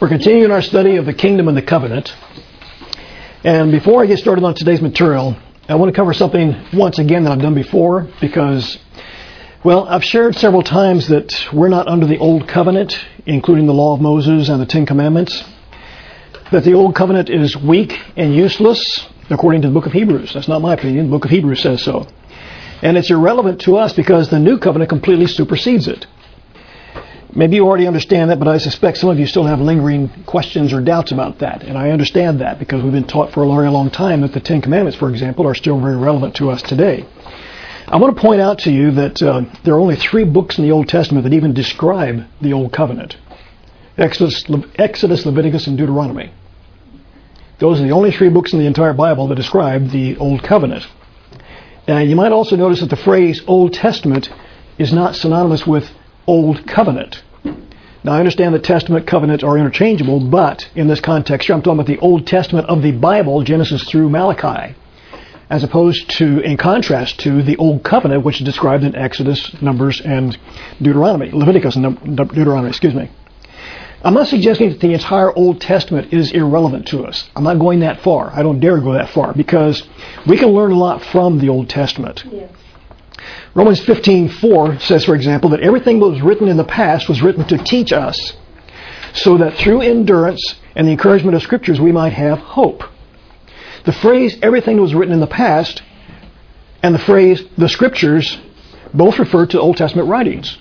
We're continuing our study of the kingdom and the covenant. And before I get started on today's material, I want to cover something once again that I've done before because, well, I've shared several times that we're not under the old covenant, including the law of Moses and the Ten Commandments, that the old covenant is weak and useless, according to the book of Hebrews. That's not my opinion. The book of Hebrews says so. And it's irrelevant to us because the new covenant completely supersedes it. Maybe you already understand that, but I suspect some of you still have lingering questions or doubts about that. And I understand that because we've been taught for a very long time that the Ten Commandments, for example, are still very relevant to us today. I want to point out to you that there are only 3 books in the Old Testament that even describe the Old Covenant. Exodus, Leviticus, and Deuteronomy. Those are the only 3 books in the entire Bible that describe the Old Covenant. And you might also notice that the phrase Old Testament is not synonymous with Old Covenant. Now, I understand that Testament, Covenant are interchangeable, but in this context here, I'm talking about the Old Testament of the Bible, Genesis through Malachi, as opposed to, in contrast to, the Old Covenant, which is described in Exodus, Numbers, and Deuteronomy, Leviticus and Deuteronomy, excuse me. I'm not suggesting that the entire Old Testament is irrelevant to us. I'm not going that far. I don't dare go that far, because we can learn a lot from the Old Testament. Yes. Romans 15:4 says, for example, that everything that was written in the past was written to teach us, so that through endurance and the encouragement of Scriptures we might have hope. The phrase, everything that was written in the past, and the phrase, the Scriptures, both refer to Old Testament writings.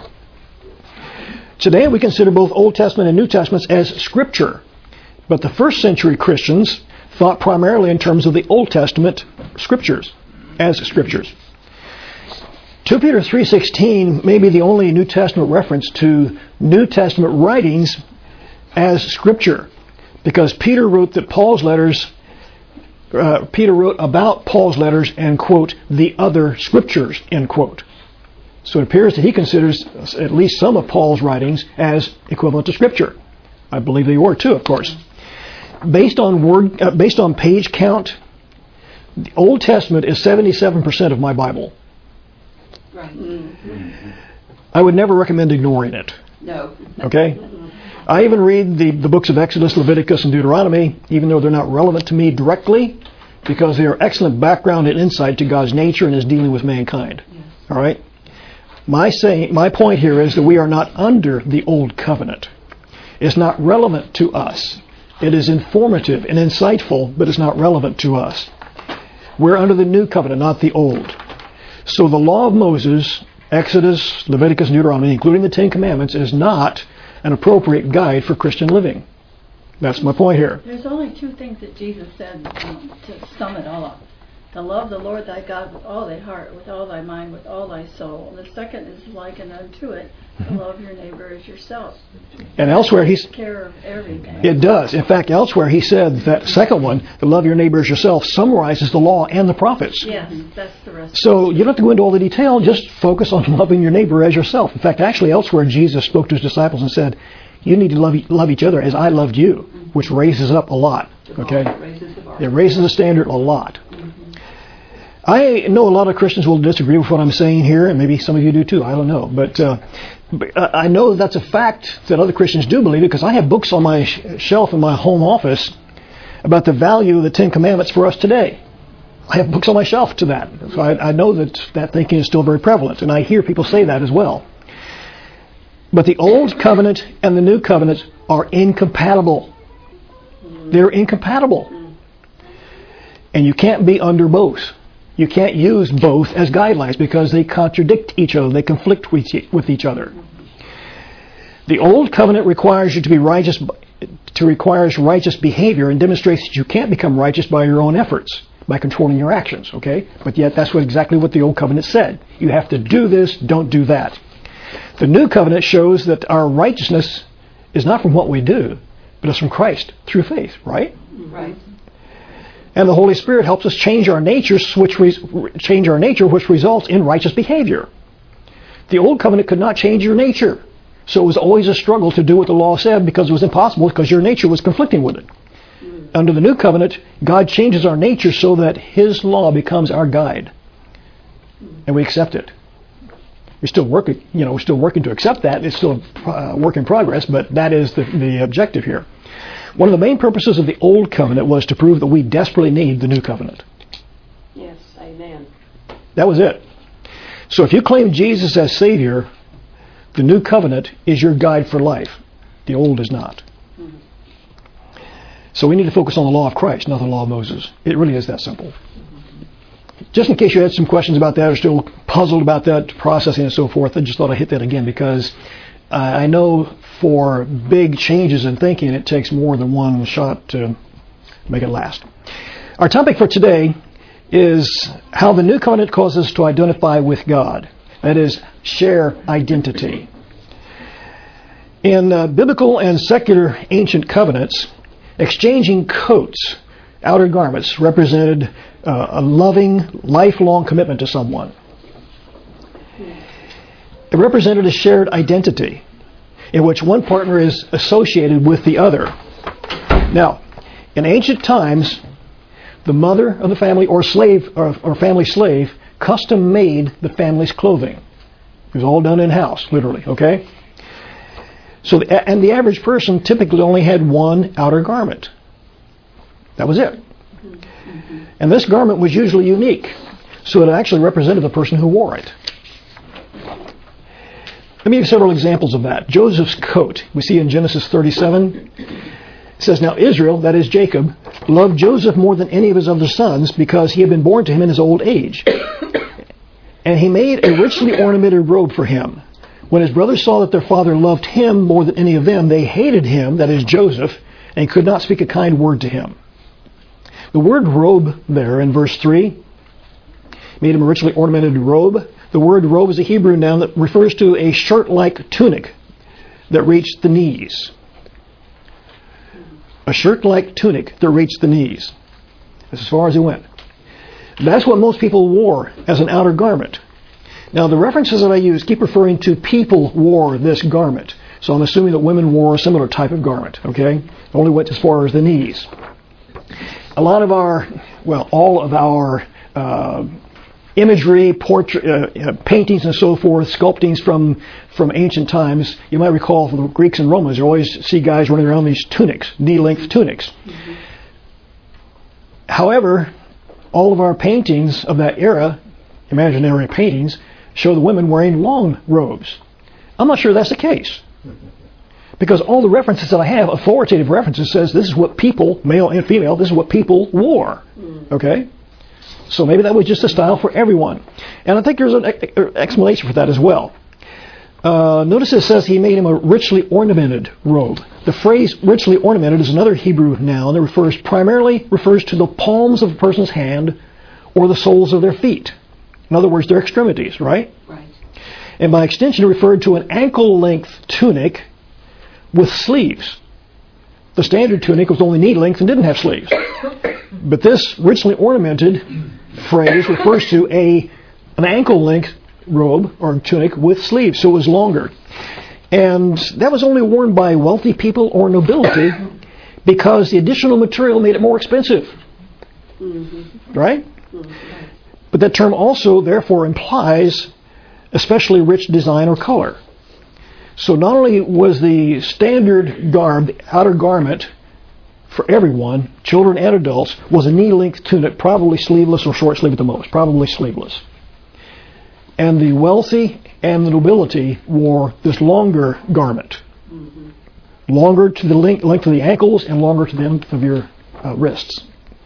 Today we consider both Old Testament and New Testaments as Scripture, but the first century Christians thought primarily in terms of the Old Testament Scriptures, as Scriptures. 2 Peter 3:16 may be the only New Testament reference to New Testament writings as Scripture, because Peter wrote that Peter wrote about Paul's letters and, quote, the other Scriptures, end quote. So it appears that he considers at least some of Paul's writings as equivalent to Scripture. I believe they were too, of course. Based on page count, the Old Testament is 77% of my Bible. Right. Mm-hmm. I would never recommend ignoring it. No. Okay? I even read the books of Exodus, Leviticus, and Deuteronomy, even though they're not relevant to me directly, because they are excellent background and insight to God's nature and His dealing with mankind. Yes. All right? My point here is that we are not under the Old Covenant. It's not relevant to us. It is informative and insightful, but it's not relevant to us. We're under the New Covenant, not the Old. So the law of Moses, Exodus, Leviticus, and Deuteronomy, including the Ten Commandments, is not an appropriate guide for Christian living. That's my point here. There's only 2 things that Jesus said to sum it all up. To love the Lord thy God with all thy heart, with all thy mind, with all thy soul. And the second is likened unto it, to love your neighbor as yourself. And elsewhere he's care of everything. It does. In fact, elsewhere he said that second one, to love your neighbor as yourself, summarizes the law and the prophets. Yes, that's the rest. So you don't have to go into all the detail, just focus on loving your neighbor as yourself. In fact, actually elsewhere Jesus spoke to his disciples and said, you need to love each other as I loved you, which raises up a lot. Okay? It raises the standard a lot. I know a lot of Christians will disagree with what I'm saying here, and maybe some of you do too, I don't know. But I know that's a fact that other Christians do believe it, because I have books on my shelf in my home office about the value of the Ten Commandments for us today. I have books on my shelf to that. So I know that thinking is still very prevalent, and I hear people say that as well. But the Old Covenant and the New Covenant are incompatible. They're incompatible. And you can't be under both. You can't use both as guidelines because they contradict each other. They conflict with each other. The Old Covenant requires you to be righteous, requires righteous behavior, and demonstrates that you can't become righteous by your own efforts, by controlling your actions. Okay? But yet that's exactly what the Old Covenant said. You have to do this, don't do that. The New Covenant shows that our righteousness is not from what we do, but it's from Christ through faith. Right? Right. And the Holy Spirit helps us change our nature, which results in righteous behavior. The Old Covenant could not change your nature. So it was always a struggle to do what the law said, because it was impossible, because your nature was conflicting with it. Under the New Covenant, God changes our nature so that His law becomes our guide. And we accept it. We're still working, we're still working to accept that. It's still a work in progress, but that is the objective here. One of the main purposes of the Old Covenant was to prove that we desperately need the New Covenant. Yes, amen. That was it. So if you claim Jesus as Savior, the New Covenant is your guide for life. The Old is not. Mm-hmm. So we need to focus on the law of Christ, not the law of Moses. It really is that simple. Just in case you had some questions about that or still puzzled about that, processing and so forth, I just thought I'd hit that again because I know for big changes in thinking, it takes more than one shot to make it last. Our topic for today is how the New Covenant causes us to identify with God. That is, share identity. In biblical and secular ancient covenants, exchanging coats, outer garments, represented a loving, lifelong commitment to someone. It represented a shared identity in which one partner is associated with the other. Now, in ancient times, the mother of the family or slave or family slave custom made the family's clothing. It was all done in-house, literally, okay? So, and the average person typically only had one outer garment. That was it. And this garment was usually unique, so it actually represented the person who wore it. Let me give several examples of that. Joseph's coat, we see in Genesis 37. It says, "Now Israel," that is Jacob, "loved Joseph more than any of his other sons because he had been born to him in his old age. And he made a richly ornamented robe for him. When his brothers saw that their father loved him more than any of them, they hated him," that is Joseph, "and could not speak a kind word to him." The word robe there in verse 3, made him a richly ornamented robe. The word robe is a Hebrew noun that refers to a shirt-like tunic that reached the knees. A shirt-like tunic that reached the knees. That's as far as it went. That's what most people wore as an outer garment. Now, the references that I use keep referring to people wore this garment. So I'm assuming that women wore a similar type of garment, okay? It only went as far as the knees. A lot of our, all of our imagery, portrait, paintings and so forth, sculptings from ancient times, you might recall from the Greeks and Romans, you always see guys running around these tunics, knee-length tunics. Mm-hmm. However, all of our paintings of that era, imaginary paintings, show the women wearing long robes. I'm not sure that's the case. Because all the references that I have, authoritative references, says this is what people, male and female, this is what people wore. Okay? So maybe that was just a style for everyone. And I think there's an explanation for that as well. Notice it says he made him a richly ornamented robe. The phrase richly ornamented is another Hebrew noun that primarily refers to the palms of a person's hand or the soles of their feet. In other words, their extremities, right? Right. And by extension, it referred to an ankle-length tunic with sleeves. The standard tunic was only knee-length and didn't have sleeves. But this richly ornamented phrase refers to an ankle-length robe or tunic with sleeves, so it was longer. And that was only worn by wealthy people or nobility because the additional material made it more expensive. Mm-hmm. Right? Mm-hmm. But that term also, therefore, implies especially rich design or color. So not only was the standard garb, the outer garment, for everyone, children and adults, was a knee-length tunic, probably sleeveless or short sleeve at the most, probably sleeveless. And the wealthy and the nobility wore this longer garment. Mm-hmm. Longer to the length of the ankles and longer to the length of your wrists.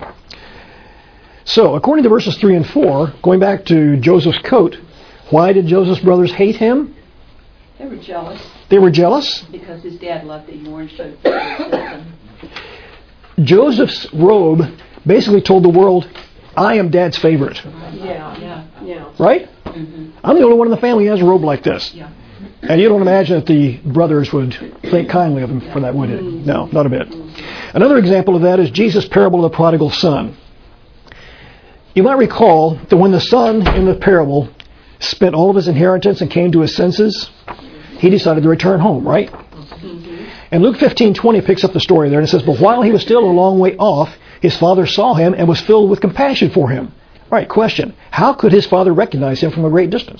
So, according to verses 3 and 4, going back to Joseph's coat, why did Joseph's brothers hate him? They were jealous. They were jealous? Because his dad loved it more and showed favoritism. Joseph's robe basically told the world, I am Dad's favorite. Yeah. Right? Mm-hmm. I'm the only one in the family who has a robe like this. Yeah. And you don't imagine that the brothers would think kindly of him for that, would it? No, not a bit. Another example of that is Jesus' parable of the prodigal son. You might recall that when the son in the parable spent all of his inheritance and came to his senses, he decided to return home, right? Mm-hmm. And Luke 15:20 picks up the story there and it says, "But while he was still a long way off, his father saw him and was filled with compassion for him." All right, question. How could his father recognize him from a great distance?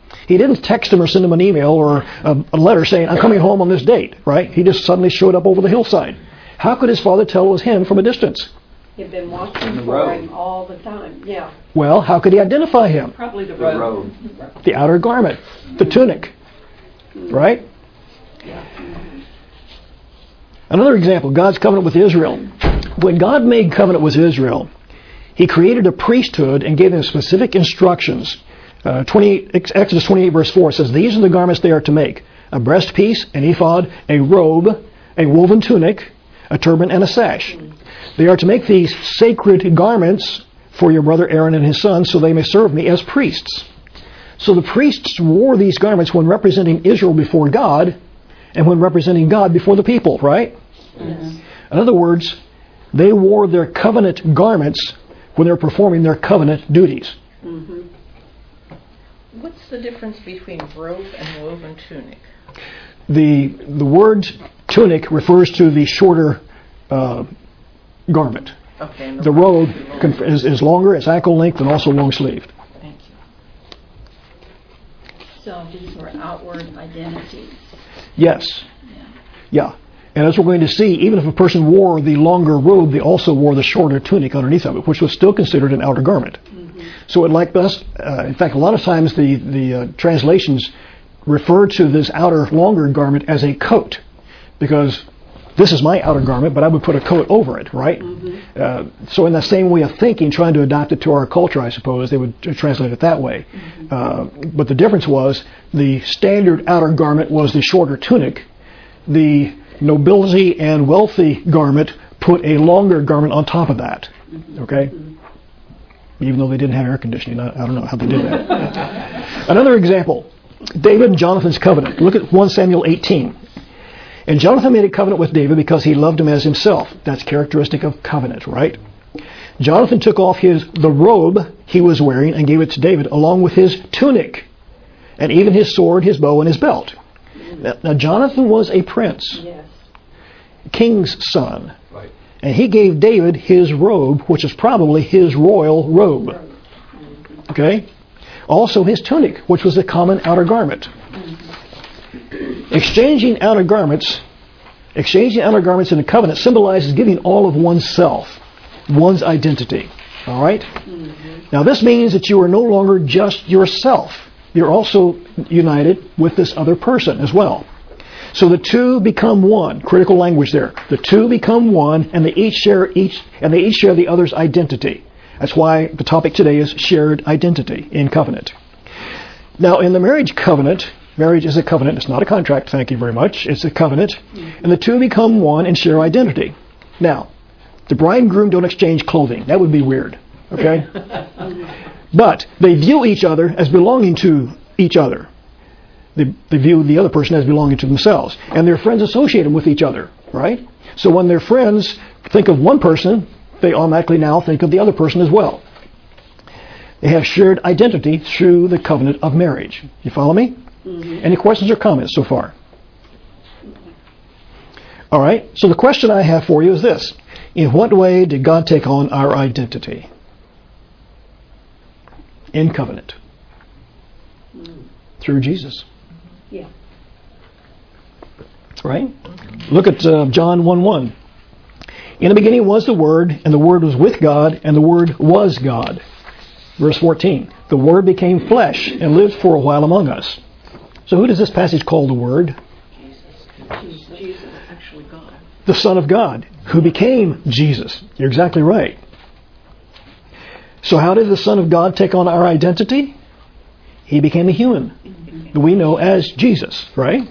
He didn't text him or send him an email or a letter saying, I'm coming home on this date, right? He just suddenly showed up over the hillside. How could his father tell it was him from a distance? He'd been watching for him all the time. Yeah. Well, how could he identify him? Probably the robe. The outer garment, the tunic, right? Yeah. Another example, God's covenant with Israel. When God made covenant with Israel, He created a priesthood and gave them specific instructions. Exodus 28 verse 4 says, these are the garments they are to make: a breastpiece, an ephod, a robe, a woven tunic, a turban, and a sash. They are to make these sacred garments for your brother Aaron and his sons, so they may serve me as priests. So the priests wore these garments when representing Israel before God and when representing God before the people, right? Yes. In other words, they wore their covenant garments when they were performing their covenant duties. Mm-hmm. What's the difference between robe and woven tunic? The word tunic refers to the shorter garment. Okay. And The robe is longer, it's ankle length, and also long sleeved. Thank you. So these were outward identities. Yes. Yeah. Yeah. And as we're going to see, even if a person wore the longer robe, they also wore the shorter tunic underneath of it, which was still considered an outer garment. Mm-hmm. So it like us, in fact, a lot of times the translations refer to this outer longer garment as a coat, because this is my outer garment, but I would put a coat over it, right? Mm-hmm. So in that same way of thinking, trying to adapt it to our culture, I suppose, they would translate it that way. But the difference was the standard outer garment was the shorter tunic. The nobility and wealthy garment put a longer garment on top of that. Okay? Even though they didn't have air conditioning. I don't know how they did that. Another example, David and Jonathan's covenant. Look at 1 Samuel 18. And Jonathan made a covenant with David because he loved him as himself. That's characteristic of covenant, right? Jonathan took off the robe he was wearing and gave it to David along with his tunic and even his sword, his bow, and his belt. Now Jonathan was a prince. Yes. King's son. Right. And he gave David his robe, which is probably his royal robe. Okay? Also his tunic, which was a common outer garment. Exchanging outer garments in a covenant symbolizes giving all of oneself, one's identity. All right? Now this means that you are no longer just yourself. You're also united with this other person as well. So the two become one. Critical language there. The two become one, and they each share the other's identity. That's why the topic today is shared identity in covenant. Now, in the marriage covenant, marriage is a covenant. It's not a contract. Thank you very much. It's a covenant, and the two become one and share identity. Now, the bride and groom don't exchange clothing. That would be weird. Okay, but they view each other as belonging to each other. They view the other person as belonging to themselves. And their friends associate them with each other, right? So when their friends think of one person, they automatically now think of the other person as well. They have shared identity through the covenant of marriage. You follow me? Mm-hmm. Any questions or comments so far? All right. So the question I have for you is this. In what way did God take on our identity? In covenant. Through Jesus. Yeah. Right? Look at John 1:1. In the beginning was the Word, and the Word was with God, and the Word was God. Verse 14. The Word became flesh and lived for a while among us. So who does this passage call the Word? Jesus. Actually, God. The Son of God, who became Jesus. You're exactly right. So how did the Son of God take on our identity? He became a human that we know as Jesus, right?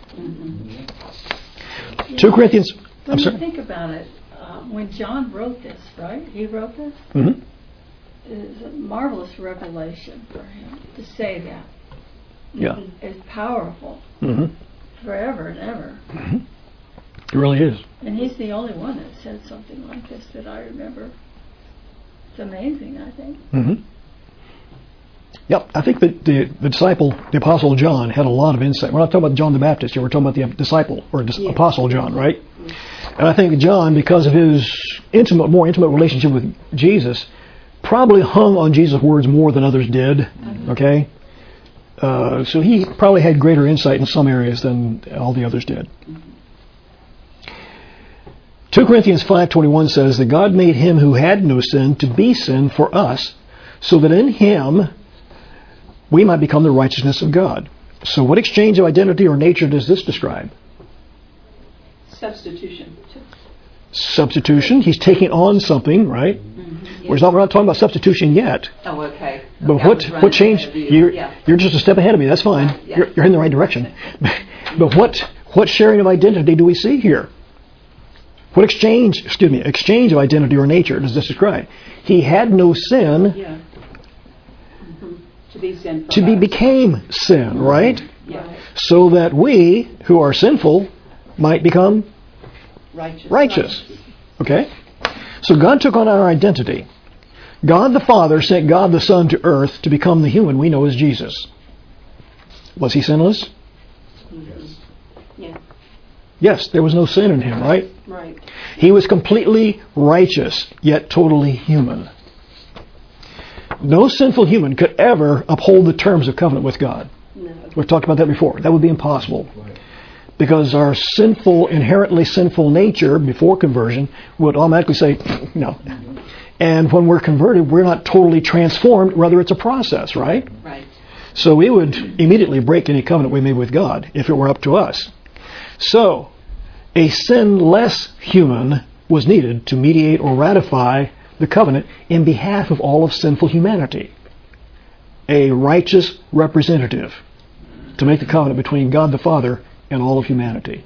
2 Corinthians... When you think about it, when John wrote this, right? He wrote this? Mm-hmm. It's a marvelous revelation for him to say that. Yeah. It's powerful forever and ever. Mm-hmm. It really is. And he's the only one that said something like this that I remember. It's amazing, I think. Mm-hmm. Yep, I think that the disciple, the Apostle John, had a lot of insight. We're not talking about John the Baptist here. We're talking about the disciple, or Apostle John, right? And I think John, because of his more intimate relationship with Jesus, probably hung on Jesus' words more than others did. Okay? So he probably had greater insight in some areas than all the others did. 2 Corinthians 5:21 says that God made him who had no sin to be sin for us, so that in him we might become the righteousness of God. So what exchange of identity or nature does this describe? Substitution. Substitution. He's taking on something, right? Mm-hmm. We're not talking about substitution yet. Oh, okay. But Okay, I was running what change? ahead of you. You're just a step ahead of me. That's fine. Yeah. You're in the right direction. But what sharing of identity do we see here? What exchange of identity or nature does this describe? He had no sin. Yeah. Mm-hmm. To be sin for To be us. became sin, right? Yeah. So that we who are sinful might become righteous. Okay? So God took on our identity. God the Father sent God the Son to earth to become the human we know as Jesus. Was he sinless? Yeah. Yes, there was no sin in him, right? Right. He was completely righteous, yet totally human. No sinful human could ever uphold the terms of covenant with God. No. We've talked about that before. That would be impossible. Because our inherently sinful nature before conversion would automatically say, no. And when we're converted, we're not totally transformed, rather it's a process, right? Right. So we would immediately break any covenant we made with God if it were up to us. So, a sinless human was needed to mediate or ratify the covenant in behalf of all of sinful humanity. A righteous representative to make the covenant between God the Father and all of humanity.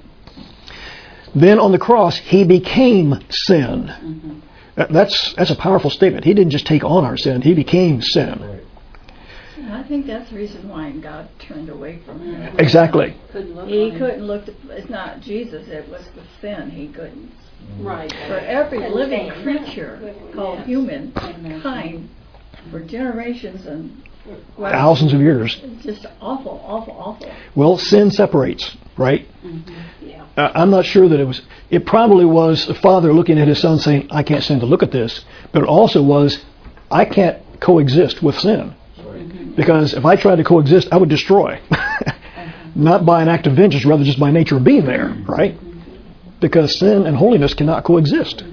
Then on the cross, he became sin. Mm-hmm. That's a powerful statement. He didn't just take on our sin, he became sin. And I think that's the reason why God turned away from him. Exactly. He couldn't look, it's not Jesus, it was the sin he couldn't. Right. For every living creature called humankind, for generations and thousands of years. Just awful. Well, sin separates, right? Mm-hmm. Yeah. I'm not sure that it probably was a father looking at his son saying, I can't stand to look at this. But it also was, I can't coexist with sin. Mm-hmm. Because if I tried to coexist, I would destroy. Not by an act of vengeance, rather just by nature of being there, right? Because sin and holiness cannot coexist.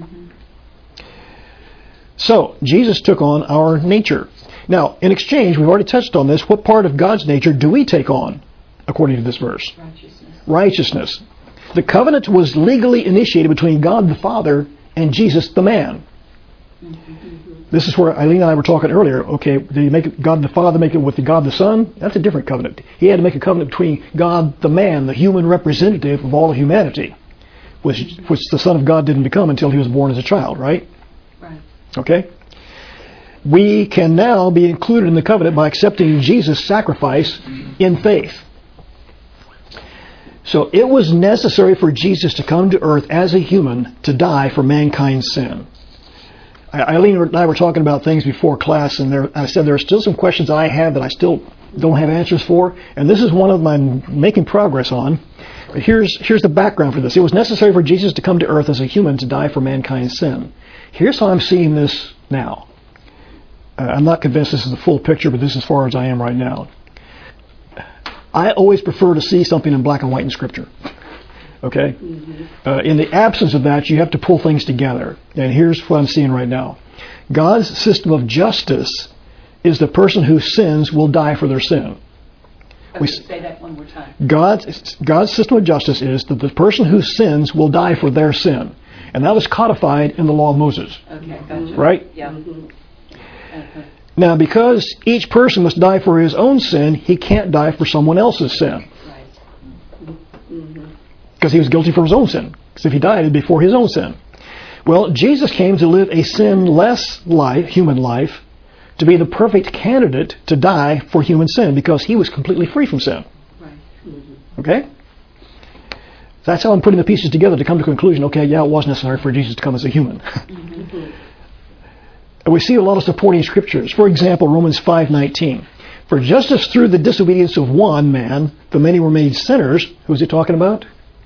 So, Jesus took on our nature. Now, in exchange, we've already touched on this, what part of God's nature do we take on, according to this verse? Righteousness. The covenant was legally initiated between God the Father and Jesus the man. This is where Eileen and I were talking earlier. Okay, did he make God the Father make it with the God the Son? That's a different covenant. He had to make a covenant between God the man, the human representative of all of humanity, which the Son of God didn't become until he was born as a child, right? Right. Okay? We can now be included in the covenant by accepting Jesus' sacrifice in faith. So it was necessary for Jesus to come to earth as a human to die for mankind's sin. Eileen and I were talking about things before class, and I said there are still some questions I have that I still don't have answers for, and this is one of them I'm making progress on. But here's the background for this. It was necessary for Jesus to come to earth as a human to die for mankind's sin. Here's how I'm seeing this now. I'm not convinced this is the full picture, but this is as far as I am right now. I always prefer to see something in black and white in Scripture. Okay? In the absence of that, you have to pull things together. And here's what I'm seeing right now. God's system of justice is the person who sins will die for their sin. Okay, say that one more time. God's system of justice is that the person who sins will die for their sin. And that was codified in the law of Moses. Okay, gotcha. Right? Yeah. Now, because each person must die for his own sin, he can't die for someone else's sin. Because he was guilty for his own sin. Because if he died, it'd be for his own sin. Well, Jesus came to live a sinless life, human life, to be the perfect candidate to die for human sin, because he was completely free from sin. Okay? That's how I'm putting the pieces together to come to the conclusion, okay, yeah, it was necessary for Jesus to come as a human. And we see a lot of supporting scriptures. For example, Romans 5:19. For just as through the disobedience of one man, the many were made sinners. Who's he talking about?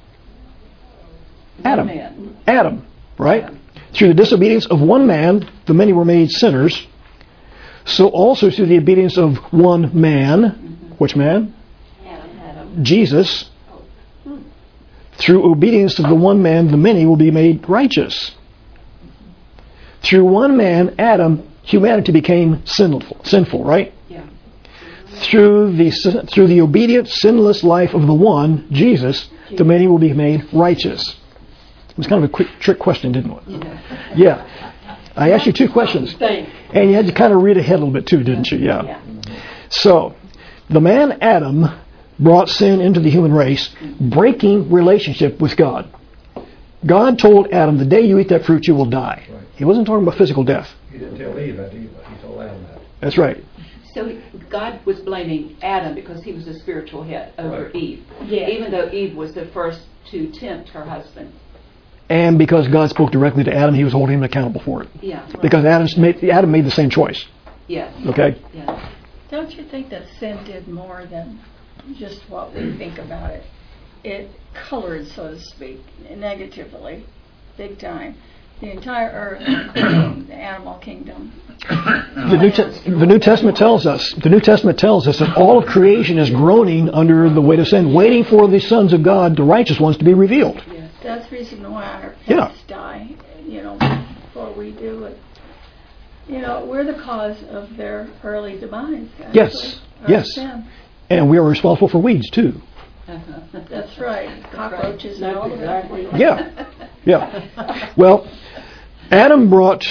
Adam. Adam, right? Through the disobedience of one man, the many were made sinners. So also through the obedience of one man, Which man? Adam. Jesus. Through obedience of the one man, the many will be made righteous. Through one man, Adam, humanity became sinful, right? Yeah. Through the obedient, sinless life of the one, Jesus, the many will be made righteous. It was kind of a quick trick question, didn't it? Yeah. I asked you two questions. And you had to kind of read ahead a little bit too, didn't you? Yeah. So, the man Adam brought sin into the human race, breaking relationship with God. God told Adam, the day you eat that fruit, you will die. Right. He wasn't talking about physical death. He didn't tell Eve that either. He told Adam that. That's right. So God was blaming Adam because he was the spiritual head over Right. Eve, Yes. even though Eve was the first to tempt her husband. And because God spoke directly to Adam, he was holding him accountable for it. Yeah. Because Adam made the same choice. Yes. Okay? Yes. Don't you think that sin did more than just what we think about it? It colored, so to speak, negatively, big time, the entire earth, including the animal kingdom. The New Testament tells us that all of creation is groaning under the weight of sin, waiting for the sons of God, the righteous ones, to be revealed. Yes. That's the reason why our Yeah. pets die, before we do it. We're the cause of their early demise. Actually. Yes. Our Yes. sin. And we are responsible for weeds too. That's right. Cockroaches and all of that. Yeah. Well, Adam brought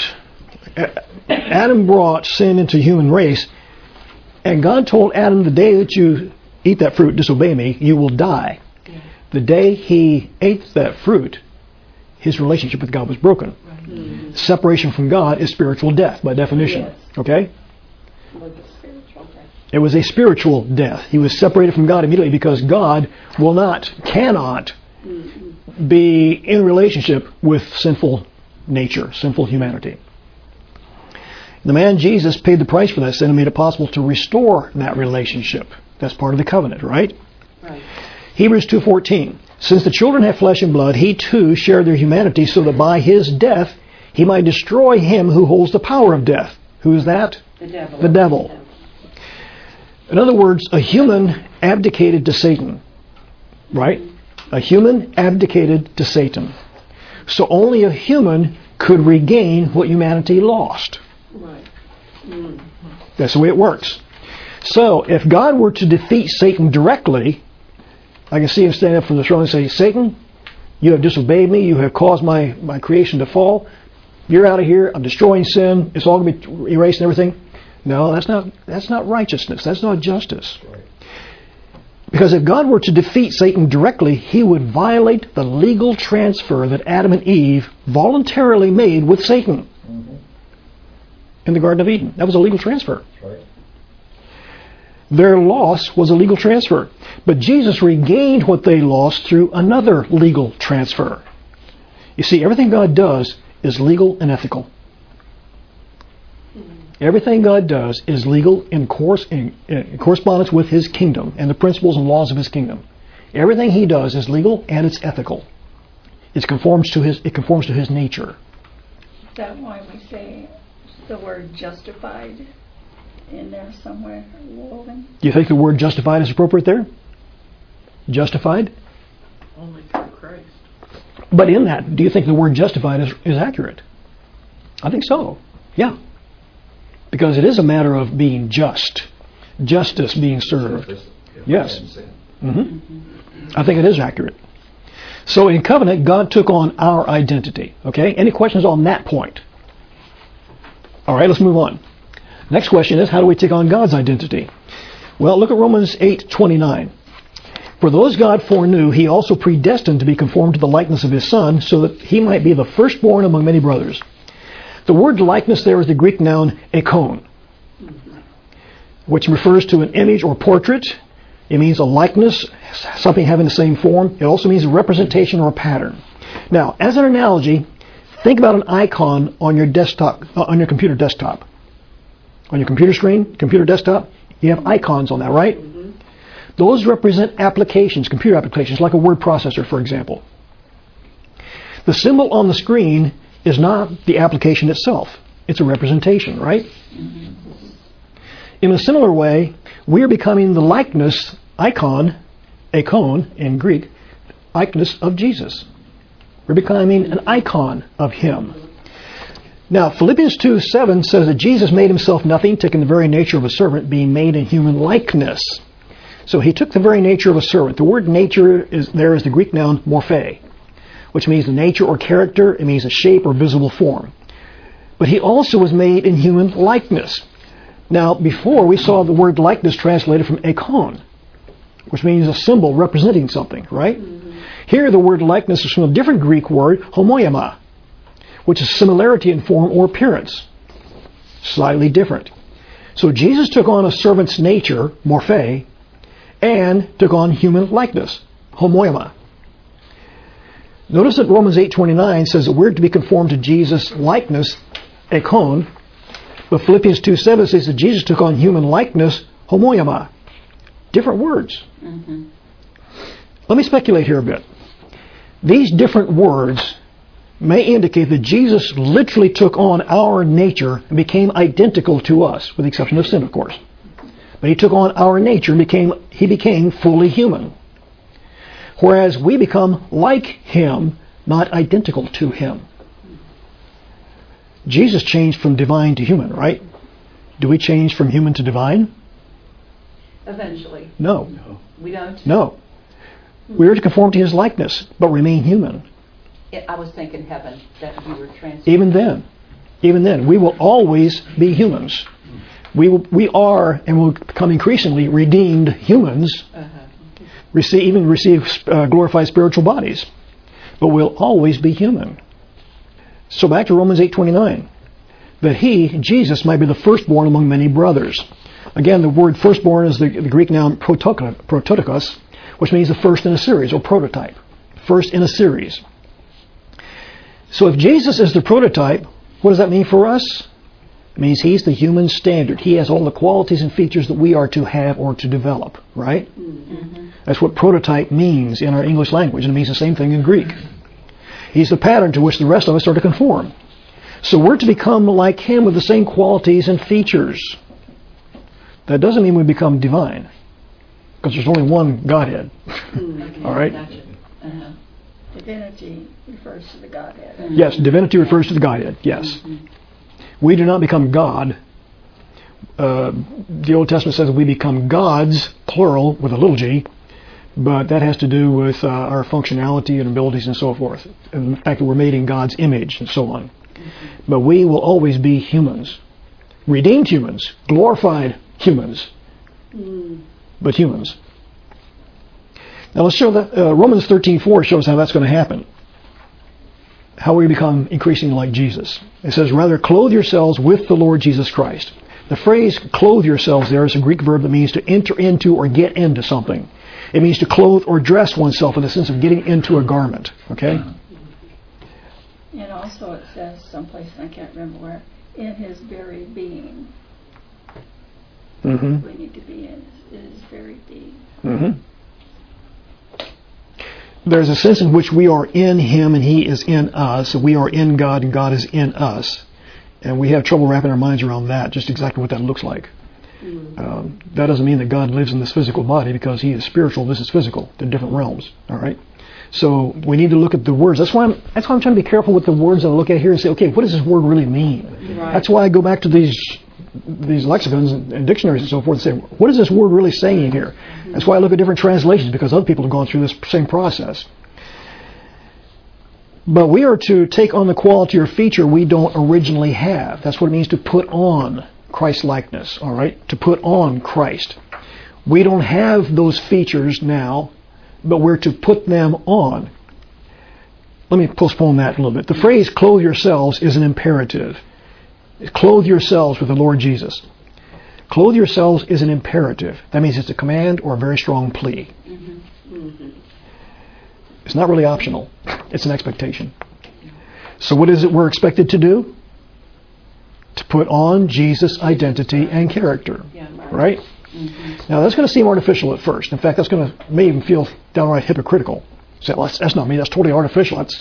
sin into the human race, and God told Adam, the day that you eat that fruit, disobey me, you will die. Yeah. The day he ate that fruit, his relationship with God was broken. Right. Mm-hmm. Separation from God is spiritual death by definition. Yes. Okay? Spiritual death. It was a spiritual death. He was separated from God immediately because God cannot be in relationship with sinful nature, sinful humanity. The man Jesus paid the price for that sin and made it possible to restore that relationship. That's part of the covenant, right? Right. Hebrews 2:14. Since the children have flesh and blood, he too shared their humanity so that by his death he might destroy him who holds the power of death. Who is that? The devil. The devil. In other words, a human abdicated to Satan. Right? A human abdicated to Satan. So only a human could regain what humanity lost. Right. That's the way it works. So if God were to defeat Satan directly, I can see him stand up from the throne and say, Satan, you have disobeyed me. You have caused my creation to fall. You're out of here. I'm destroying sin. It's all going to be erased and everything. No, that's not righteousness. That's not justice. Right. Because if God were to defeat Satan directly, he would violate the legal transfer that Adam and Eve voluntarily made with Satan in the Garden of Eden. That was a legal transfer. Right. Their loss was a legal transfer. But Jesus regained what they lost through another legal transfer. You see, everything God does is legal and ethical. Everything God does is legal in correspondence with His kingdom and the principles and laws of His kingdom. Everything He does is legal and it's ethical. It conforms to His nature. Is that why we say the word justified in there somewhere woven? Do you think the word justified is appropriate there? Justified? Only through Christ. But in that, do you think the word justified is accurate? I think so. Yeah. Because it is a matter of being just. Justice being served. Yes. I think it is accurate. So in covenant, God took on our identity. Okay? Any questions on that point? All right, let's move on. Next question is, how do we take on God's identity? Well, look at Romans 8:29. For those God foreknew, He also predestined to be conformed to the likeness of His Son, so that He might be the firstborn among many brothers. The word likeness there is the Greek noun eikon, which refers to an image or portrait. It means a likeness, something having the same form. It also means a representation or a pattern. Now, as an analogy, think about an icon on your desktop, on your computer desktop. On your computer screen, computer desktop, you have icons on that, right? Those represent applications, computer applications, like a word processor, for example. The symbol on the screen is not the application itself. It's a representation, right? In a similar way, we are becoming the likeness, icon in Greek, likeness of Jesus. We're becoming an icon of Him. Now, Philippians 2:7 says that Jesus made Himself nothing, taking the very nature of a servant, being made in human likeness. So He took the very nature of a servant. The word nature is the Greek noun morphe, which means the nature or character. It means a shape or visible form. But He also was made in human likeness. Now, before we saw the word likeness translated from eikon, which means a symbol representing something, right? Mm-hmm. Here the word likeness is from a different Greek word, homoiema, which is similarity in form or appearance. Slightly different. So Jesus took on a servant's nature, morphe, and took on human likeness, homoiema. Notice that Romans 8:29 says that we're to be conformed to Jesus' likeness, eikon, but Philippians 2:7 says that Jesus took on human likeness, homoiema. Different words. Mm-hmm. Let me speculate here a bit. These different words may indicate that Jesus literally took on our nature and became identical to us, with the exception of sin, of course. But He took on our nature and He became fully human. Whereas we become like Him, not identical to Him. Jesus changed from divine to human, right? Do we change from human to divine? Eventually. No. We don't? No. We are to conform to His likeness, but remain human. I was thinking heaven, that you were transferred. Even then, we will always be humans. We are and will become increasingly redeemed humans, receive glorified spiritual bodies. But we'll always be human. So back to Romans 8:29. That He, Jesus, might be the firstborn among many brothers. Again, the word firstborn is the Greek noun prototokos, which means the first in a series, or prototype. First in a series. So if Jesus is the prototype, what does that mean for us? It means He's the human standard. He has all the qualities and features that we are to have or to develop, right? Mm-hmm. That's what prototype means in our English language, and it means the same thing in Greek. He's the pattern to which the rest of us are to conform. So we're to become like Him with the same qualities and features. That doesn't mean we become divine, because there's only one Godhead. Mm-hmm. All right? Gotcha. Uh-huh. Divinity refers to the Godhead. Mm-hmm. Yes, divinity refers to the Godhead, yes. Mm-hmm. We do not become God. The Old Testament says we become gods, plural, with a little g, but that has to do with our functionality and abilities and so forth, and the fact that we're made in God's image and so on. Mm-hmm. But we will always be humans. Redeemed humans, glorified humans, but humans. Now let's show that Romans 13:4 shows how that's going to happen. How we become increasingly like Jesus. It says, rather clothe yourselves with the Lord Jesus Christ. The phrase clothe yourselves there is a Greek verb that means to enter into or get into something. It means to clothe or dress oneself in the sense of getting into a garment. Okay? And also it says someplace, I can't remember where, in His very being. Mm-hmm. We need to be in His very being. Mm-hmm. There's a sense in which we are in Him and He is in us. We are in God and God is in us. And we have trouble wrapping our minds around that, just exactly what that looks like. That doesn't mean that God lives in this physical body, because He is spiritual, this is physical. They're different realms. All right? So we need to look at the words. That's why I'm trying to be careful with the words that I look at here and say, okay, what does this word really mean? Right. That's why I go back to these lexicons and dictionaries and so forth and say, what is this word really saying here? That's why I look at different translations, because other people have gone through this same process. But we are to take on the quality or feature we don't originally have. That's what it means to put on Christ-likeness, all right? To put on Christ. We don't have those features now, but we're to put them on. Let me postpone that a little bit. The phrase clothe yourselves is an imperative. Clothe yourselves with the Lord Jesus. Clothe yourselves is an imperative. That means it's a command or a very strong plea. Mm-hmm. Mm-hmm. It's not really optional. It's an expectation. So what is it we're expected to do? To put on Jesus' identity and character. Yeah, right? Mm-hmm. Now that's going to seem artificial at first. In fact, that's going to may even feel downright hypocritical. Say, well, that's not me. That's totally artificial. That's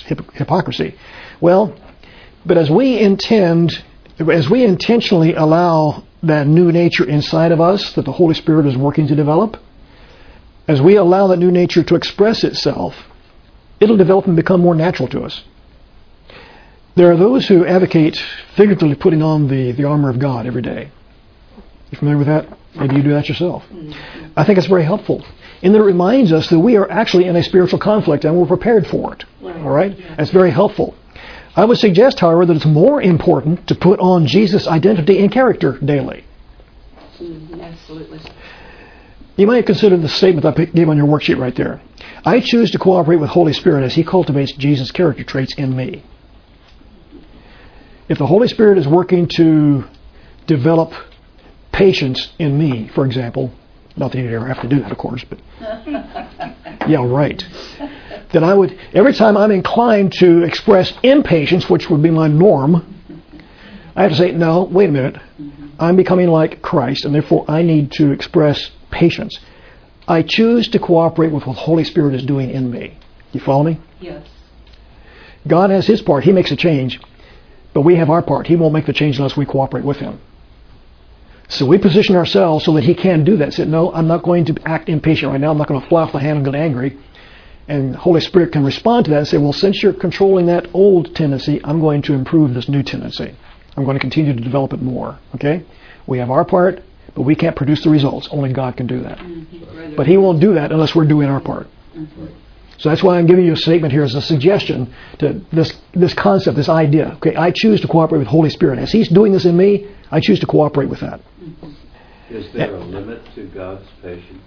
hypocrisy. Well, but as we intentionally allow that new nature inside of us that the Holy Spirit is working to develop, as we allow that new nature to express itself, it'll develop and become more natural to us. There are those who advocate figuratively putting on the armor of God every day. You familiar with that? Maybe you do that yourself. I think it's very helpful. And it reminds us that we are actually in a spiritual conflict and we're prepared for it. All right? That's very helpful. I would suggest, however, that it's more important to put on Jesus' identity and character daily. Absolutely. You might consider the statement I gave on your worksheet right there. I choose to cooperate with Holy Spirit as He cultivates Jesus' character traits in me. If the Holy Spirit is working to develop patience in me, for example, not that you'd ever have to do that, of course, but yeah, right. Then I would, every time I'm inclined to express impatience, which would be my norm, I have to say, no, wait a minute. I'm becoming like Christ, and therefore I need to express patience. I choose to cooperate with what the Holy Spirit is doing in me. You follow me? Yes. God has His part. He makes a change, but we have our part. He won't make the change unless we cooperate with Him. So we position ourselves so that He can do that. Say, no, I'm not going to act impatient right now. I'm not going to fly off the handle and get angry. And the Holy Spirit can respond to that and say, well, since you're controlling that old tendency, I'm going to improve this new tendency. I'm going to continue to develop it more. Okay? We have our part, but we can't produce the results. Only God can do that. But He won't do that unless we're doing our part. So that's why I'm giving you a statement here as a suggestion to this concept, this idea. Okay, I choose to cooperate with Holy Spirit. As He's doing this in me, I choose to cooperate with that. Is there a limit to God's patience?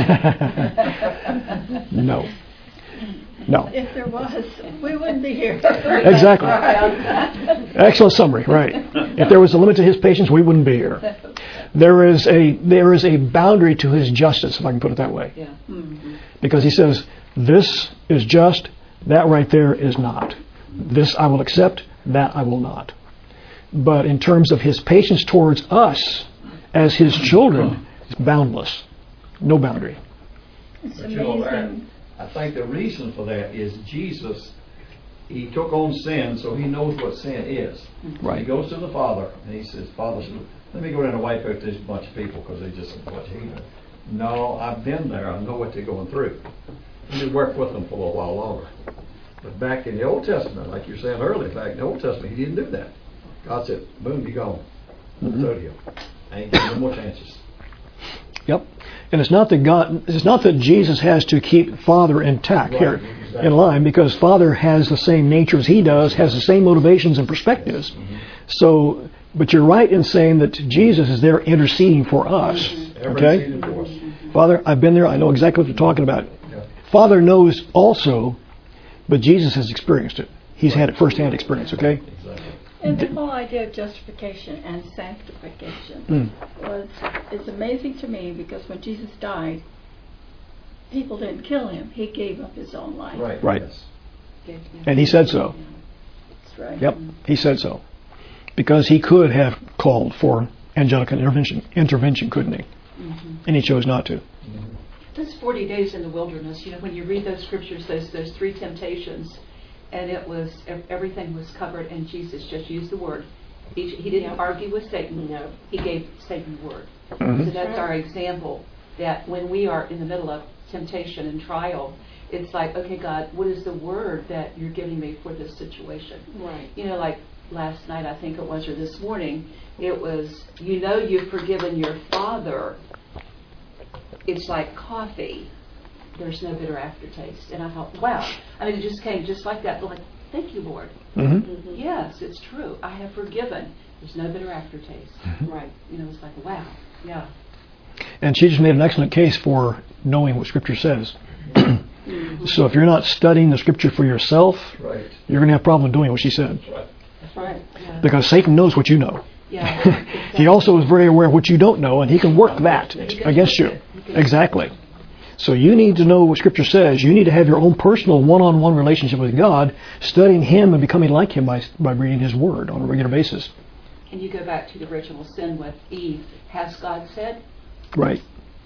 No. No. If there was, we wouldn't be here. Exactly. Excellent summary, right. If there was a limit to His patience, we wouldn't be here. There is a boundary to His justice, if I can put it that way. Yeah. Because He says, this is just, that right there is not. This I will accept, that I will not. But in terms of His patience towards us as His children, it's boundless. No boundary. It's But you know, amazing. I think the reason for that is Jesus, He took on sin, so He knows what sin is. Right. He goes to the Father, and He says, Father, let me go down and wipe out this bunch of people because they just a bunch of heathen. No, I've been there. I know what they're going through. Let me work with them for a little while longer. But back in the Old Testament, like you were saying earlier, back in the Old Testament, He didn't do that. God said, boom, be gone. I told you. I ain't giving no more chances. Yep. And it's not that Jesus has to keep Father intact Right, here exactly. in line, because Father has the same nature as He does, has the same motivations and perspectives. So, but you're right in saying that Jesus is there interceding for us. Okay? Everything for us. Father, I've been there. I know exactly what you're talking about. Yeah. Father knows also, but Jesus has experienced it. He's had it firsthand experience. Okay? Exactly. And the whole idea of justification and sanctification it's amazing to me, because when Jesus died, people didn't kill Him. He gave up His own life. Right. Right. Yes. And He said so. That's right. Yep. He said so. Because He could have called for angelic intervention, couldn't He? And He chose not to. Those 40 days in the wilderness, when you read those scriptures, those three temptations, and it was, everything was covered, and Jesus just used the word. He didn't argue with Satan. No. He gave Satan the word. So that's our example, that when we are in the middle of temptation and trial, it's like, okay, God, what is the word that you're giving me for this situation? Right. Like last night, I think it was, or this morning, it was, you've forgiven your father. It's like coffee. There's no bitter aftertaste. And I thought, wow. It just came just like that. But like, thank you, Lord. Yes, it's true. I have forgiven. There's no bitter aftertaste. Right. It's like, wow. Yeah. And she just made an excellent case for knowing what Scripture says. So if you're not studying the Scripture for yourself, Right. you're going to have a problem doing what she said. That's right. Yeah. Because Satan knows what you know. Yeah. Exactly. He also is very aware of what you don't know, and he can work that against you. Exactly. So you need to know what Scripture says. You need to have your own personal one-on-one relationship with God, studying Him and becoming like Him by reading His Word on a regular basis. And you go back to the original sin with Eve. Has God said? Right.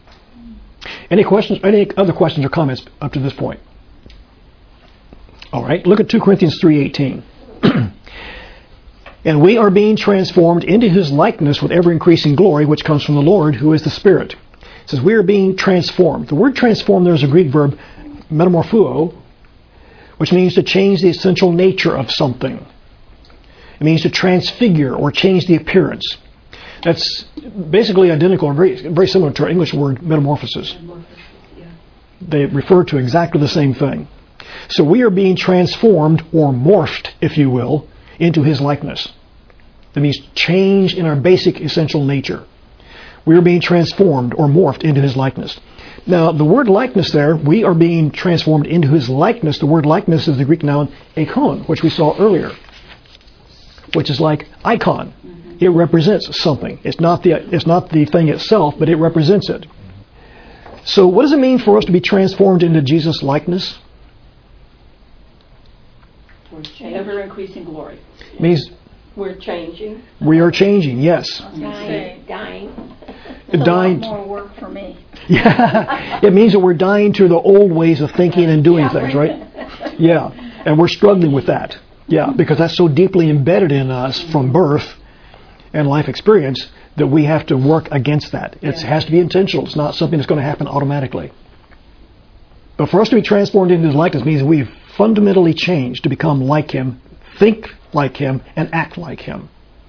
Any questions? Any other questions or comments up to this point? All right. Look at 2 Corinthians 3:18. And we are being transformed into His likeness with ever-increasing glory, which comes from the Lord, who is the Spirit. It says we are being transformed. The word transform there is a Greek verb, metamorpho, which means to change the essential nature of something. It means to transfigure or change the appearance. That's basically identical and very similar to our English word metamorphosis. They refer to exactly the same thing. So we are being transformed, or morphed, if you will, into His likeness. That means change in our basic essential nature. We are being transformed or morphed into His likeness. Now, the word likeness there, we are being transformed into His likeness. The word likeness is the Greek noun eikon, which we saw earlier, which is like icon. It represents something. It's not the thing itself, but it represents it. So what does it mean for us to be transformed into Jesus' likeness? We're changing. Ever-increasing glory. It means We're changing. we are changing, yes. Dying. It's a Dying. lot more work for me. Yeah. It means that we're dying to the old ways of thinking and doing things, right? Yeah. And we're struggling with that. Yeah, because that's so deeply embedded in us from birth and life experience that we have to work against that. It has to be intentional. It's not something that's going to happen automatically. But for us to be transformed into His likeness means we've fundamentally changed to become like Him, think like Him, and act like Him.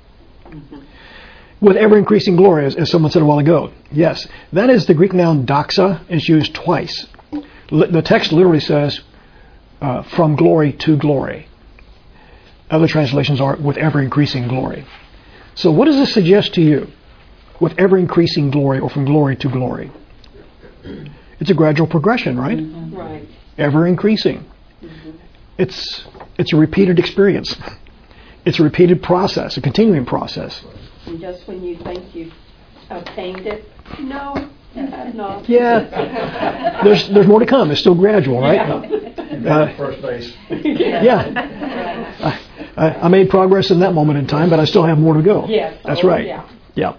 With ever-increasing glory, as someone said a while ago. Yes, that is the Greek noun doxa. It's used twice. The text literally says, from glory to glory. Other translations are with ever-increasing glory. So what does this suggest to you? With ever-increasing glory or from glory to glory? It's a gradual progression, right? Right. Ever-increasing. It's a repeated experience. It's a repeated process, a continuing process. And just when you think you've obtained it, no, you have not. Yeah. There's more to come. It's still gradual, right? First base. Yeah. I made progress in that moment in time, but I still have more to go. Yes. That's right. Yeah. Yeah.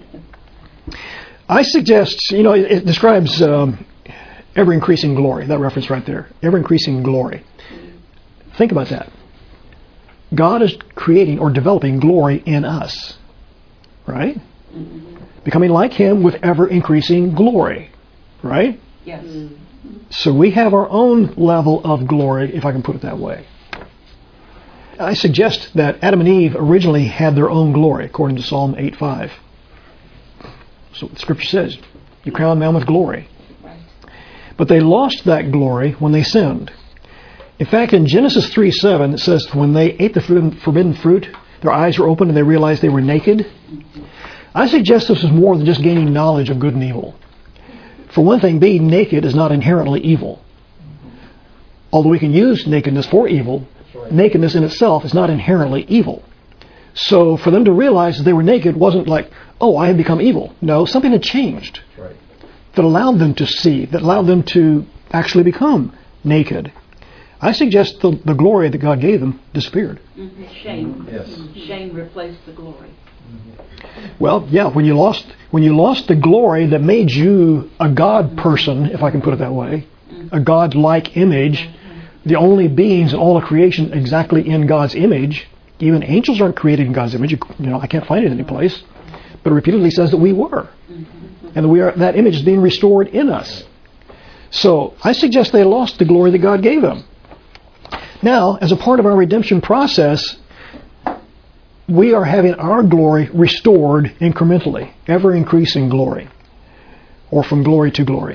I suggest, it describes ever-increasing glory, that reference right there. Ever-increasing glory. Think about that. God is creating or developing glory in us. Right? Becoming like Him with ever-increasing glory. Right? Yes. So we have our own level of glory, if I can put it that way. I suggest that Adam and Eve originally had their own glory, according to Psalm 8:5. So the Scripture says, you crown man with glory. Right. But they lost that glory when they sinned. In fact, in Genesis 3:7, it says when they ate the forbidden fruit, their eyes were opened and they realized they were naked. I suggest this is more than just gaining knowledge of good and evil. For one thing, being naked is not inherently evil. Although we can use nakedness for evil, nakedness in itself is not inherently evil. So for them to realize that they were naked wasn't like, oh, I have become evil. No, something had changed that allowed them to see, that allowed them to actually become naked. I suggest the glory that God gave them disappeared. Shame. Yes. Shame replaced the glory. Well, yeah, when you lost the glory that made you a God person, if I can put it that way, a God-like image, the only beings in all of creation exactly in God's image, even angels aren't created in God's image. I can't find it any place, but it repeatedly says that we were, and that image is being restored in us. So I suggest they lost the glory that God gave them. Now, as a part of our redemption process, we are having our glory restored incrementally, ever increasing glory, or from glory to glory.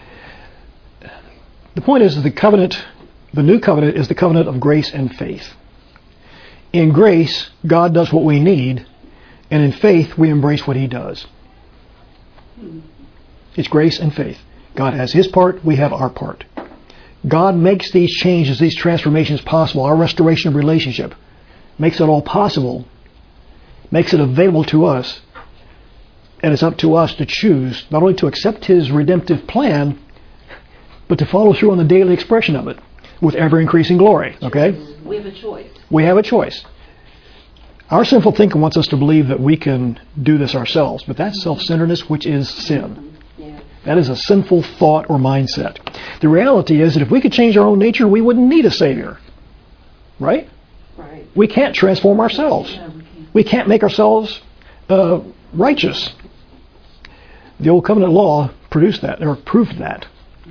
The point is that the new covenant is the covenant of grace and faith. In grace, God does what we need, and in faith, we embrace what He does. It's grace and faith. God has His part, we have our part. God makes these changes, these transformations possible, our restoration of relationship, makes it all possible, makes it available to us, and it's up to us to choose not only to accept His redemptive plan, but to follow through on the daily expression of it with ever-increasing glory. Okay? We have a choice. We have a choice. Our sinful thinking wants us to believe that we can do this ourselves, but that's self-centeredness, which is sin. That is a sinful thought or mindset. The reality is that if we could change our own nature, we wouldn't need a Savior. Right? Right. We can't transform ourselves. Yeah, we We can't make ourselves righteous. The Old Covenant law produced that, or proved that.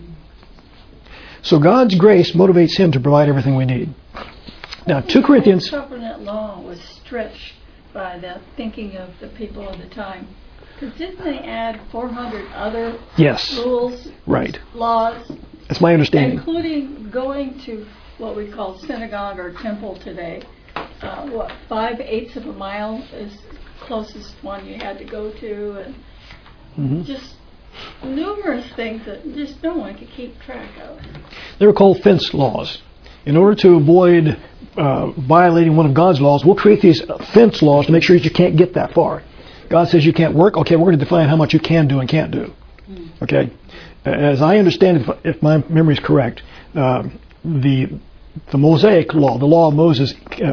So God's grace motivates Him to provide everything we need. Now, 2 Corinthians... The covenant law was stretched by the thinking of the people of the time. Because didn't they add 400 other Yes. rules, Right. laws, That's my understanding. including going to what we call synagogue or temple today? 5/8 of a mile is the closest one you had to go to, and just numerous things that just no one could keep track of. They were called fence laws. In order to avoid violating one of God's laws, we'll create these fence laws to make sure that you can't get that far. God says you can't work. Okay, we're going to define how much you can do and can't do. Okay? As I understand it, if my memory is correct, the Mosaic law, the law of Moses,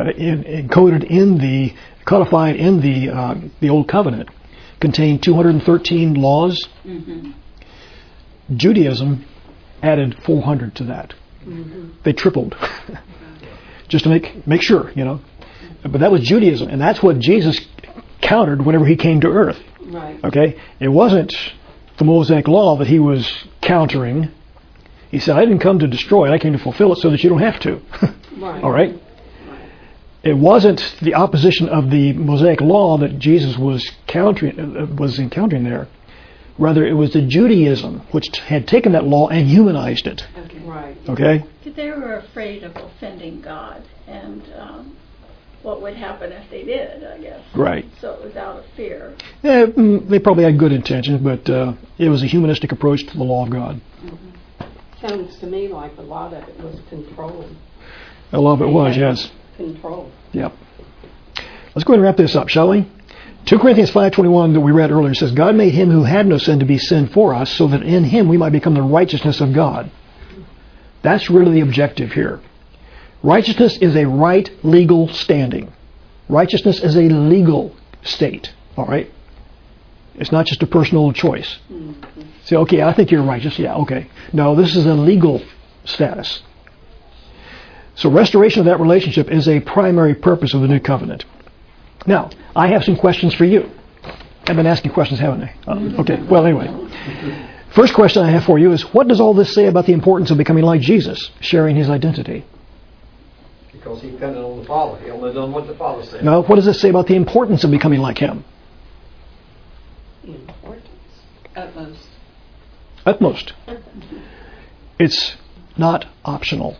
codified in the Old Covenant, contained 213 laws. Judaism added 400 to that. They tripled, just to make sure, you know. But that was Judaism, and that's what Jesus countered whenever He came to earth. Right. Okay, it wasn't the Mosaic law that He was countering. He said, "I didn't come to destroy it; I came to fulfill it, so that you don't have to." Right. All right. It wasn't the opposition of the Mosaic law that Jesus was encountering there. Rather, it was the Judaism which had taken that law and humanized it. Okay. Right. Okay? They were afraid of offending God and what would happen if they did, I guess. Right. So it was out of fear. Yeah, they probably had good intentions, but it was a humanistic approach to the law of God. Sounds to me like a lot of it was control. A lot of it was, yes. Control. Yep. Let's go ahead and wrap this up, shall we? 2 Corinthians 5:21 that we read earlier says, God made Him who had no sin to be sin for us, so that in Him we might become the righteousness of God. That's really the objective here. Righteousness is a right legal standing. Righteousness is a legal state. All right? It's not just a personal choice. Say, okay, I think you're righteous. Yeah, okay. No, this is a legal status. So restoration of that relationship is a primary purpose of the new covenant. Now, I have some questions for you. I've been asking questions, haven't I? Okay, well, anyway. First question I have for you is, what does all this say about the importance of becoming like Jesus, sharing His identity? Because He depended on the Father. He only done what the Father said. Now, what does it say about the importance of becoming like Him? Importance. Utmost. Utmost. It's not optional.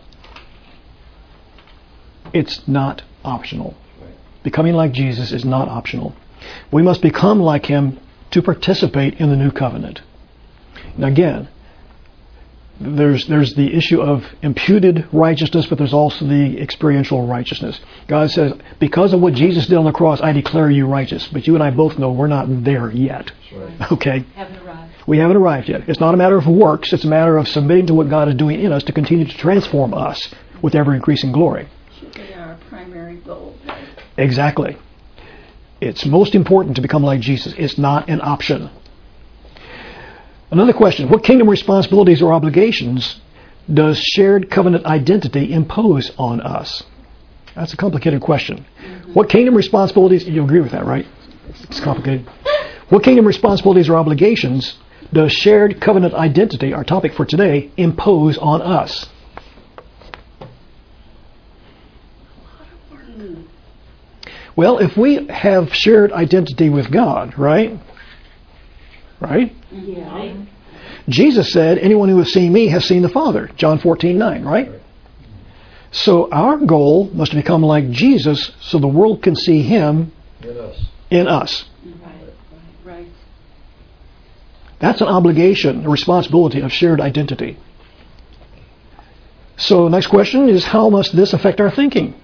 It's not optional. Becoming like Jesus is not optional. We must become like Him to participate in the new covenant. Now again, there's the issue of imputed righteousness, but there's also the experiential righteousness. God says, because of what Jesus did on the cross, I declare you righteous. But you and I both know we're not there yet. Right. Okay? Haven't arrived. We haven't arrived yet. It's not a matter of works. It's a matter of submitting to what God is doing in us to continue to transform us with ever-increasing glory. Should be our primary goal. Exactly. It's most important to become like Jesus. It's not an option. Another question. What kingdom responsibilities or obligations does shared covenant identity impose on us? That's a complicated question. What kingdom responsibilities, you agree with that, right? It's complicated. What kingdom responsibilities or obligations does shared covenant identity, our topic for today, impose on us? Well, if we have shared identity with God, right? Right? Yeah. Jesus said, anyone who has seen me has seen the Father. John 14:9, right? So our goal must become like Jesus so the world can see Him in us. Right. That's an obligation, a responsibility of shared identity. So the next question is, how must this affect our thinking?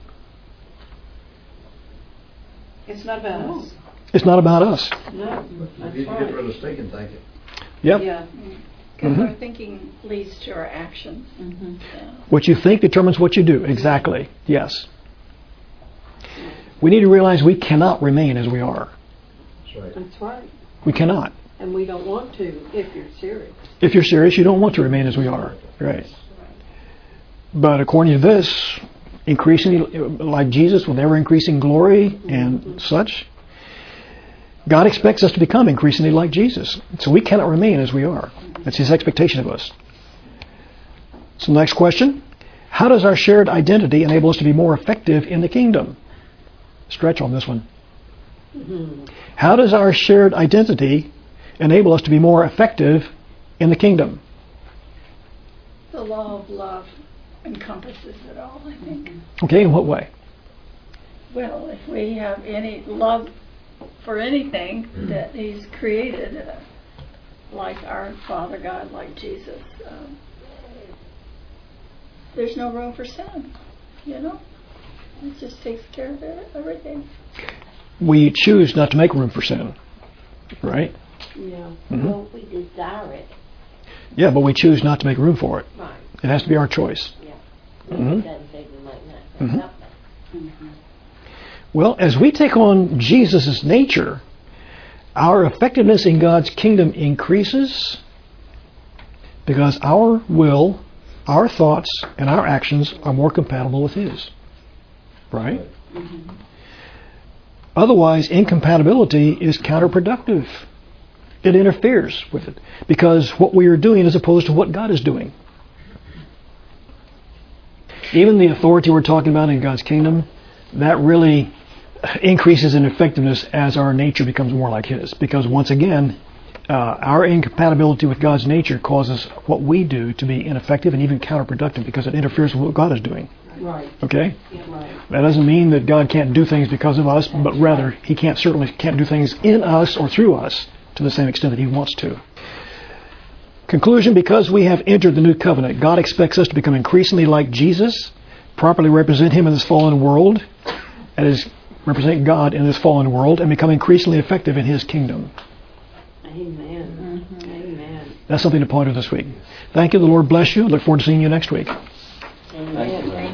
It's not about us. It's not about us. No. You get rid of stinking thinking. Yep. Yeah. Because our thinking leads to our actions. Yeah. What you think determines what you do. Exactly. Yes. We need to realize we cannot remain as we are. That's right. That's right. We cannot. And we don't want to if you're serious. If you're serious, you don't want to remain as we are. Right. But according to this, increasingly like Jesus with ever-increasing glory and such. God expects us to become increasingly like Jesus. So we cannot remain as we are. That's His expectation of us. So next question. How does our shared identity enable us to be more effective in the kingdom? Stretch on this one. How does our shared identity enable us to be more effective in the kingdom? The law of love encompasses it all, I think. Okay, in what way? Well, if we have any love for anything that He's created, like our Father God, like Jesus, there's no room for sin, you know? It just takes care of everything. We choose not to make room for sin, right? Yeah. Mhm. Well, we desire it. Yeah, but we choose not to make room for it. Right. It has to be our choice. Yeah. Mhm. It doesn't say we might not. Mhm. Help us. Well, as we take on Jesus' nature, our effectiveness in God's kingdom increases because our will, our thoughts, and our actions are more compatible with His. Right? Otherwise, incompatibility is counterproductive. It interferes with it because what we are doing is opposed to what God is doing. Even the authority we're talking about in God's kingdom, that really increases in effectiveness as our nature becomes more like His. Because once again, our incompatibility with God's nature causes what we do to be ineffective and even counterproductive because it interferes with what God is doing. Right. Okay? Yeah, right. That doesn't mean that God can't do things because of us, but rather He certainly can't do things in us or through us to the same extent that He wants to. Conclusion, because we have entered the new covenant, God expects us to become increasingly like Jesus, properly represent Him in this fallen world, that is, represent God in this fallen world, and become increasingly effective in His kingdom. Amen. Amen. That's something to ponder this week. Thank you. The Lord bless you. Look forward to seeing you next week. Amen.